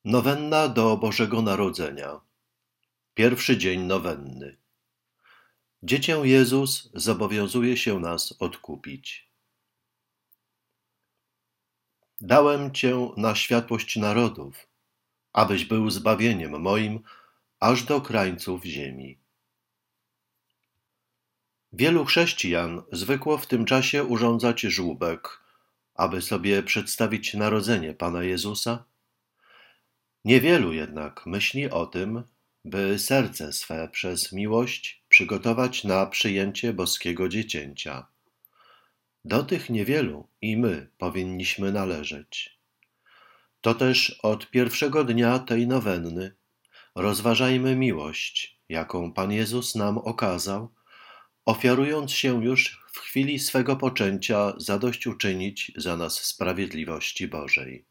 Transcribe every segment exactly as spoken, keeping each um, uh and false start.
Nowenna do Bożego Narodzenia. Pierwszy dzień nowenny. Dziecię Jezus zobowiązuje się nas odkupić. Dałem Cię na światłość narodów, abyś był zbawieniem moim aż do krańców ziemi. Wielu chrześcijan zwykło w tym czasie urządzać żłóbek, aby sobie przedstawić narodzenie Pana Jezusa. Niewielu jednak myśli o tym, by serce swe przez miłość przygotować na przyjęcie boskiego dziecięcia. Do tych niewielu i my powinniśmy należeć. To też od pierwszego dnia tej nowenny rozważajmy miłość, jaką Pan Jezus nam okazał, ofiarując się już w chwili swego poczęcia zadośćuczynić za nas sprawiedliwości Bożej.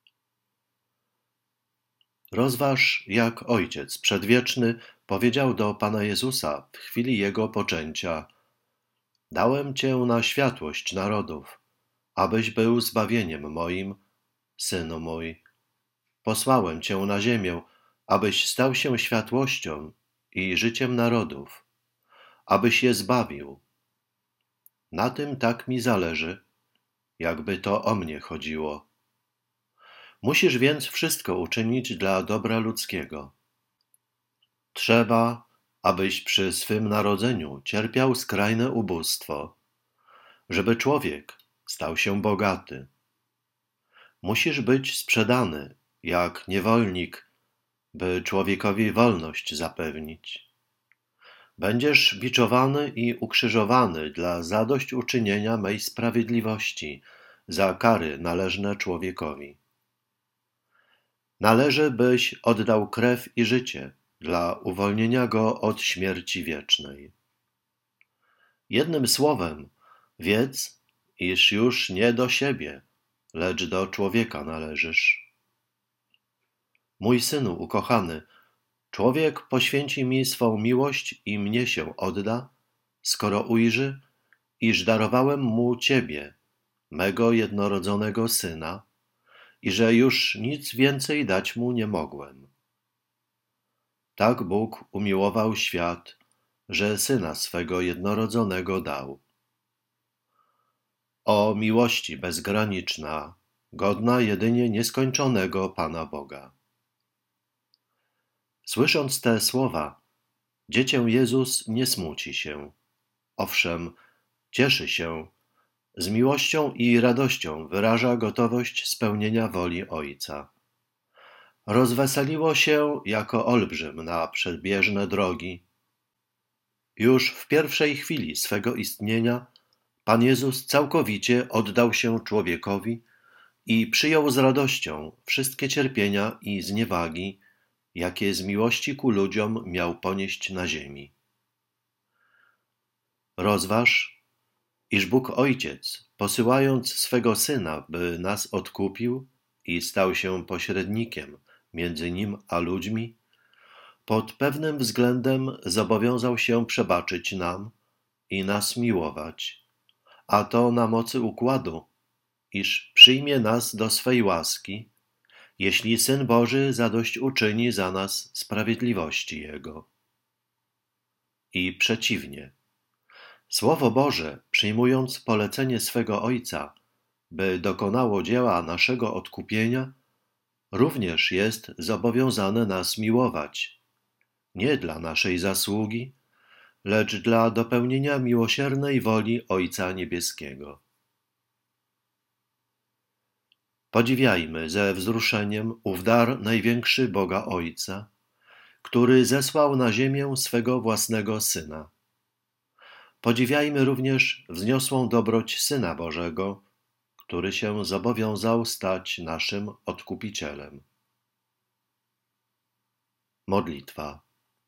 Rozważ, jak Ojciec Przedwieczny powiedział do Pana Jezusa w chwili Jego poczęcia: Dałem Cię na światłość narodów, abyś był zbawieniem moim, Synu mój. Posłałem Cię na ziemię, abyś stał się światłością i życiem narodów, abyś je zbawił. Na tym tak mi zależy, jakby to o mnie chodziło. Musisz więc wszystko uczynić dla dobra ludzkiego. Trzeba, abyś przy swym narodzeniu cierpiał skrajne ubóstwo, żeby człowiek stał się bogaty. Musisz być sprzedany jak niewolnik, by człowiekowi wolność zapewnić. Będziesz biczowany i ukrzyżowany dla zadośćuczynienia mej sprawiedliwości za kary należne człowiekowi. Należy, byś oddał krew i życie dla uwolnienia go od śmierci wiecznej. Jednym słowem, wiedz, iż już nie do siebie, lecz do człowieka należysz. Mój synu ukochany, człowiek poświęci mi swą miłość i mnie się odda, skoro ujrzy, iż darowałem mu Ciebie, mego jednorodzonego syna, i że już nic więcej dać mu nie mogłem. Tak Bóg umiłował świat, że Syna swego jednorodzonego dał. O miłości bezgraniczna, godna jedynie nieskończonego Pana Boga. Słysząc te słowa, dziecię Jezus nie smuci się. Owszem, cieszy się, z miłością i radością wyraża gotowość spełnienia woli Ojca. Rozweseliło się jako olbrzym na przedbieżne drogi. Już w pierwszej chwili swego istnienia Pan Jezus całkowicie oddał się człowiekowi i przyjął z radością wszystkie cierpienia i zniewagi, jakie z miłości ku ludziom miał ponieść na ziemi. Rozważ, iż Bóg Ojciec, posyłając swego Syna, by nas odkupił i stał się pośrednikiem między Nim a ludźmi, pod pewnym względem zobowiązał się przebaczyć nam i nas miłować, a to na mocy układu, iż przyjmie nas do swej łaski, jeśli Syn Boży zadośćuczyni za nas sprawiedliwości Jego. I przeciwnie. Słowo Boże, przyjmując polecenie swego Ojca, by dokonało dzieła naszego odkupienia, również jest zobowiązane nas miłować, nie dla naszej zasługi, lecz dla dopełnienia miłosiernej woli Ojca Niebieskiego. Podziwiajmy ze wzruszeniem ów dar największy Boga Ojca, który zesłał na ziemię swego własnego Syna. Podziwiajmy również wzniosłą dobroć Syna Bożego, który się zobowiązał stać naszym Odkupicielem. Modlitwa.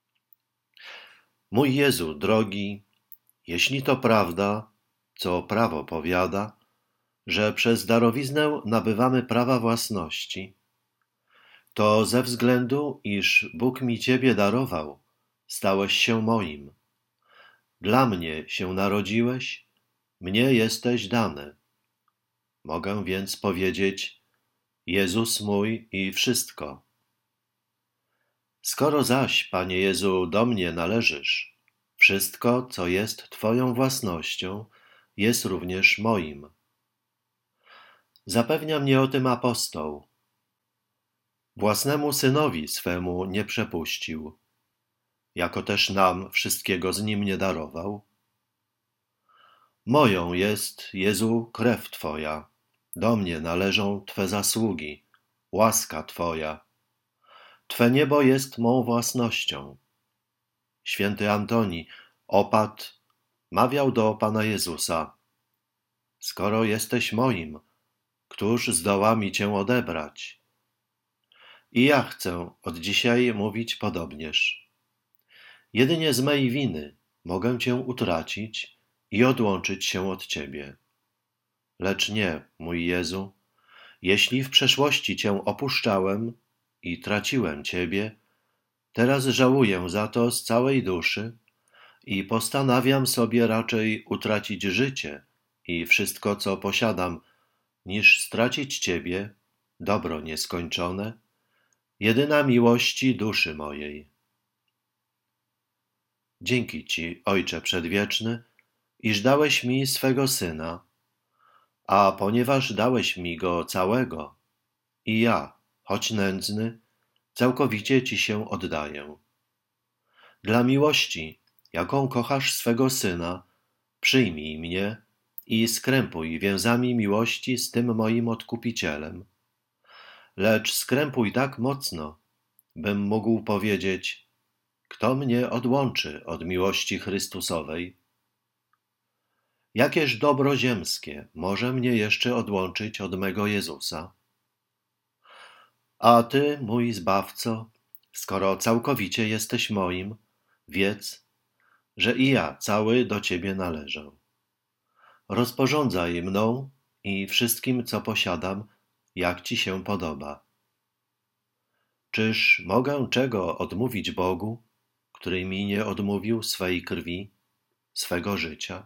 Mój Jezu drogi, jeśli to prawda, co prawo powiada, że przez darowiznę nabywamy prawa własności, to ze względu, iż Bóg mi Ciebie darował, stałeś się moim. Dla mnie się narodziłeś, mnie jesteś dany. Mogę więc powiedzieć: Jezus mój i wszystko, Skoro zaś, Panie Jezu, do mnie należysz, wszystko, co jest Twoją własnością, jest również moim. Zapewnia mnie o tym apostoł. Własnemu synowi swemu nie przepuścił, jako też nam wszystkiego z nim nie darował. Moją jest, Jezu, krew Twoja, do mnie należą Twe zasługi, łaska Twoja. Twe niebo jest mą własnością. Święty Antoni, opat, mawiał do Pana Jezusa: skoro jesteś moim, któż zdoła mi Cię odebrać? I ja chcę od dzisiaj mówić podobnież. Jedynie z mej winy mogę Cię utracić i odłączyć się od Ciebie. Lecz nie, mój Jezu, jeśli w przeszłości Cię opuszczałem i traciłem Ciebie, teraz żałuję za to z całej duszy i postanawiam sobie raczej utracić życie i wszystko, co posiadam, niż stracić Ciebie, dobro nieskończone, jedyna miłości duszy mojej. Dzięki Ci, Ojcze Przedwieczny, iż dałeś mi swego Syna, a ponieważ dałeś mi Go całego, i ja, choć nędzny, całkowicie Ci się oddaję. Dla miłości, jaką kochasz swego Syna, przyjmij mnie i skrępuj więzami miłości z tym moim Odkupicielem. Lecz skrępuj tak mocno, bym mógł powiedzieć: kto mnie odłączy od miłości Chrystusowej? Jakież dobro ziemskie może mnie jeszcze odłączyć od mego Jezusa? A Ty, mój Zbawco, skoro całkowicie jesteś moim, wiedz, że i ja cały do Ciebie należę. Rozporządzaj mną i wszystkim, co posiadam, jak Ci się podoba. Czyż mogę czego odmówić Bogu, który mi nie odmówił swej krwi, swego życia?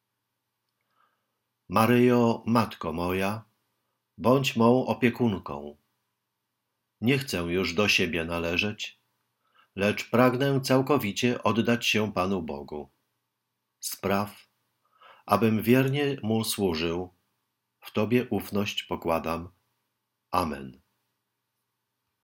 Maryjo, Matko moja, bądź mą opiekunką. Nie chcę już do siebie należeć, lecz pragnę całkowicie oddać się Panu Bogu. Spraw, abym wiernie Mu służył, w Tobie ufność pokładam. Amen.